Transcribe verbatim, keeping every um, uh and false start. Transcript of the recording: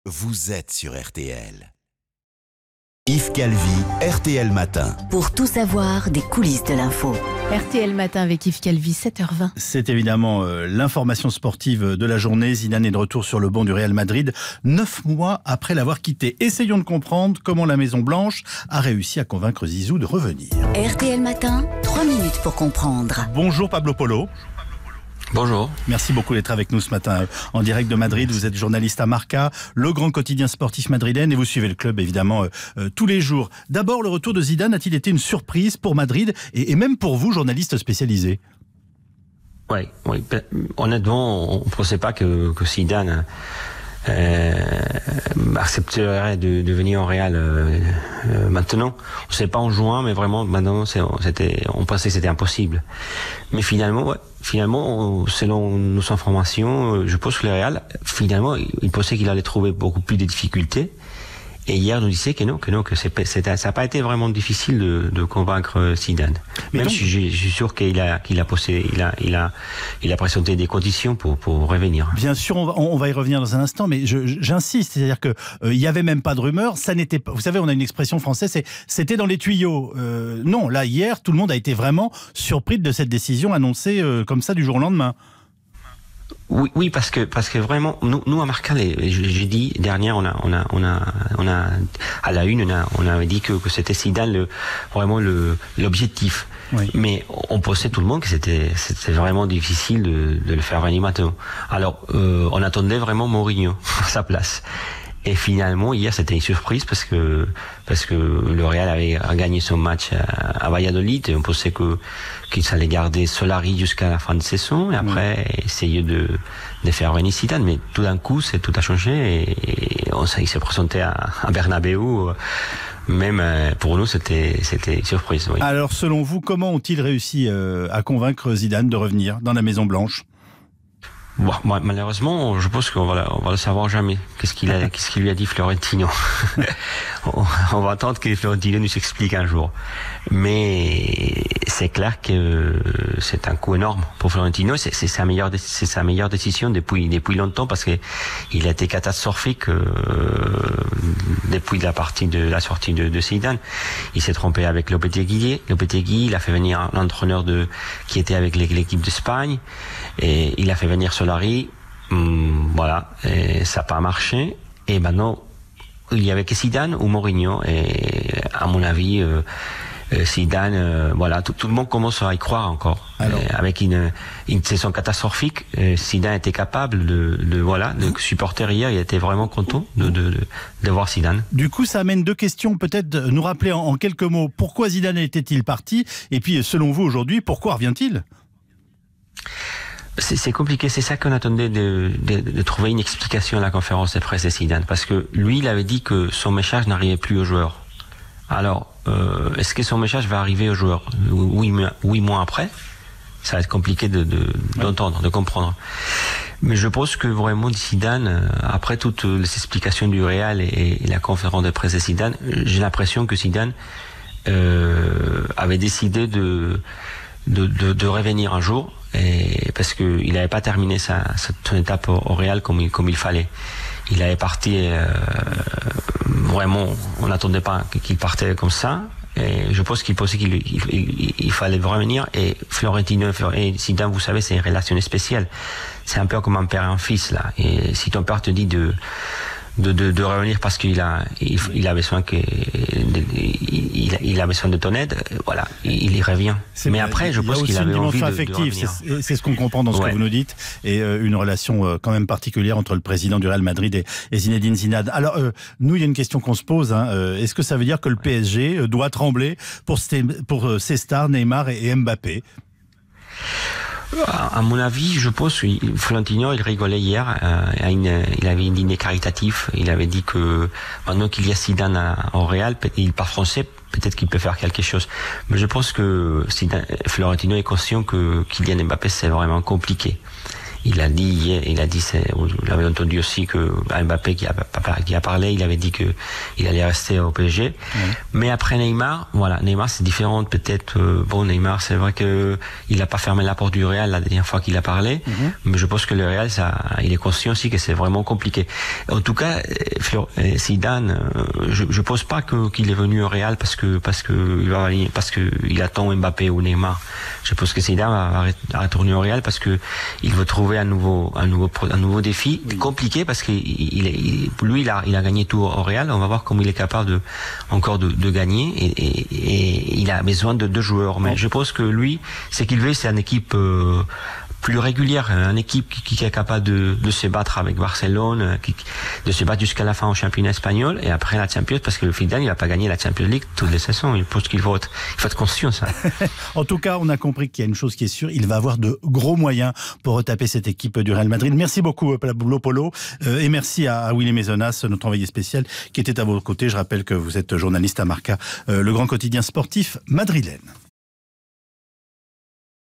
vous êtes sur R T L. Yves Calvi, R T L Matin. Pour tout savoir des coulisses de l'info. R T L Matin avec Yves Calvi, sept heures vingt. C'est évidemment euh, l'information sportive de la journée. Zidane est de retour sur le banc du Real Madrid, neuf mois après l'avoir quitté. Essayons de comprendre comment la Maison Blanche a réussi à convaincre Zizou de revenir. R T L Matin, trois minutes pour comprendre. Bonjour Pablo Polo. Bonjour. Merci beaucoup d'être avec nous ce matin en direct de Madrid. Vous êtes journaliste à Marca, le grand quotidien sportif madrilène, et vous suivez le club évidemment euh, euh, tous les jours. D'abord, le retour de Zidane a-t-il été une surprise pour Madrid et, et même pour vous, journaliste spécialisé? Oui, oui. Honnêtement, on ne pensait pas que, que Zidane euh, accepterait de, de venir au Real euh, euh, maintenant. On ne sait pas en juin, mais vraiment maintenant, c'est, c'était, on pensait que c'était impossible. Mais finalement, ouais, finalement, selon nos informations, je pense que le Real, finalement, il pensait qu'il allait trouver beaucoup plus de difficultés. Et hier, nous disait que non, que non, que c'est, c'est, ça n'a pas été vraiment difficile de, de convaincre Zidane. Mais Même donc, si je, je suis sûr qu'il a, qu'il a posé, il a, il a, il a présenté des conditions pour, pour revenir. Bien sûr, on va, on va y revenir dans un instant, mais je, j'insiste, c'est-à-dire que euh, il y avait même pas de rumeur, ça n'était pas. Vous savez, on a une expression française, c'est c'était dans les tuyaux. Euh, non, là hier, tout le monde a été vraiment surpris de cette décision annoncée euh, comme ça du jour au lendemain. Oui, oui, parce que parce que vraiment, nous, nous à Marca, les, j'ai dit dernière, on a, on a, on a, on a à la une, on a, on avait dit que, que c'était Zidane le, vraiment le, l'objectif. Oui. Mais on pensait tout le monde que c'était, c'était vraiment difficile de, de le faire venir maintenant. Alors, euh, on attendait vraiment Mourinho à sa place. Et finalement, hier, c'était une surprise parce que parce que le Real avait gagné son match à, à Valladolid et on pensait que qu'il allait garder Solari jusqu'à la fin de saison et après mmh. essayer de de faire venir Zidane. Mais tout d'un coup, c'est tout a changé et, et on, il s'est présenté à, à Bernabéu. Même pour nous, c'était c'était une surprise. Oui. Alors, selon vous, comment ont-ils réussi euh, à convaincre Zidane de revenir dans la Maison Blanche? Bon, malheureusement, je pense qu'on va, on va le savoir jamais. Qu'est-ce qu'il a, qu'est-ce qu'il lui a dit Florentino? on, on va attendre que Florentino nous explique un jour. Mais c'est clair que c'est un coup énorme pour Florentino. C'est, c'est sa meilleure, c'est sa meilleure décision depuis depuis longtemps parce que il a été catastrophique euh, depuis la partie de la sortie de, de Zidane. Il s'est trompé avec Lopetegui. Lopetegui, il a fait venir l'entraîneur de qui était avec l'équipe d'Espagne et il a fait venir sur Hum, voilà, et ça n'a pas marché. Et maintenant, il y avait que Zidane ou Mourinho. Et à mon avis, euh, Zidane, euh, voilà, tout, tout le monde commence à y croire encore. Alors, avec une, une saison catastrophique, euh, Zidane était capable de, de voilà, de supporter hier. Il était vraiment content de, de, de, de voir Zidane. Du coup, ça amène deux questions. Peut-être nous rappeler en, en quelques mots pourquoi Zidane était-il parti, et puis selon vous aujourd'hui, pourquoi revient-il? C'est, c'est compliqué, c'est ça qu'on attendait de, de, de trouver une explication à la conférence de presse de Zidane, parce que lui, il avait dit que son message n'arrivait plus aux joueurs. Alors, euh, est-ce que son message va arriver aux joueurs huit, huit mois après? Ça va être compliqué de, de, d'entendre, de comprendre. Mais je pense que vraiment Zidane, après toutes les explications du Real et, et la conférence de presse de Zidane, j'ai l'impression que Zidane euh, avait décidé de, de, de, de revenir un jour. Et parce que il n'avait pas terminé sa, son étape au, au Real comme il, comme il fallait. Il avait parti euh, vraiment, on n'attendait pas qu'il partait comme ça. Et je pense qu'il pensait qu'il il, il, il fallait revenir. Et Florentino et Zidane, vous savez, c'est une relation spéciale. C'est un peu comme un père et un fils là. Et si ton père te dit de De, de, de revenir parce qu'il a, il, il a besoin que, de, il, il a besoin de ton aide, voilà, il y revient. C'est Mais après, je pense qu'il avait envie de, de revenir. C'est, c'est ce qu'on comprend dans ce ouais. que vous nous dites, et euh, une relation euh, quand même particulière entre le président du Real Madrid et, et Zinedine Zidane. Alors, euh, nous, il y a une question qu'on se pose. Hein, euh, est-ce que ça veut dire que le P S G doit trembler pour, pour euh, ses stars Neymar et, et Mbappé? À mon avis, je pense que Florentino, il rigolait hier. Euh, une, il avait une dîner caritatif. Il avait dit que maintenant qu'il y a Zidane à, au Real, il parle français, peut-être qu'il peut faire quelque chose. Mais je pense que Zidane, Florentino est conscient que Kylian Mbappé, c'est vraiment compliqué. il a dit, il a dit, vous l'avez entendu aussi que Mbappé qui a, qui a parlé, il avait dit que il allait rester au P S G. Oui. Mais après Neymar, voilà, Neymar c'est différent peut-être. Euh, bon, Neymar, c'est vrai que il a pas fermé la porte du Real la dernière fois qu'il a parlé, mm-hmm. mais je pense que le Real, ça, il est conscient aussi que c'est vraiment compliqué. En tout cas, Zidane, je, je pense pas que qu'il est venu au Real parce que parce que il va parce que il attend Mbappé ou Neymar. Je pense que Zidane va, va retourner au Real parce que il veut trouver un nouveau, un nouveau, un nouveau défi oui. compliqué parce que il, il, lui, il a, il a gagné tout au Real. On va voir comment il est capable de, encore de, de gagner et, et, et il a besoin de deux joueurs. Mais je pense que lui, ce qu'il veut, c'est une équipe euh, plus régulière, une équipe qui, qui est capable de, de se battre avec Barcelone, qui, de se battre jusqu'à la fin au championnat espagnol et après la Champions, parce que le Zidane, il va pas gagner la Champions League toutes les saisons. Il pense qu'il faut être, il faut être conscient, ça. En tout cas, on a compris qu'il y a une chose qui est sûre, il va avoir de gros moyens pour retaper cette équipe du Real Madrid. Merci beaucoup, Pablo Polo, euh, et merci à, à Willy Maisonas, notre envoyé spécial, qui était à vos côtés. Je rappelle que vous êtes journaliste à Marca, euh, le grand quotidien sportif madrilène.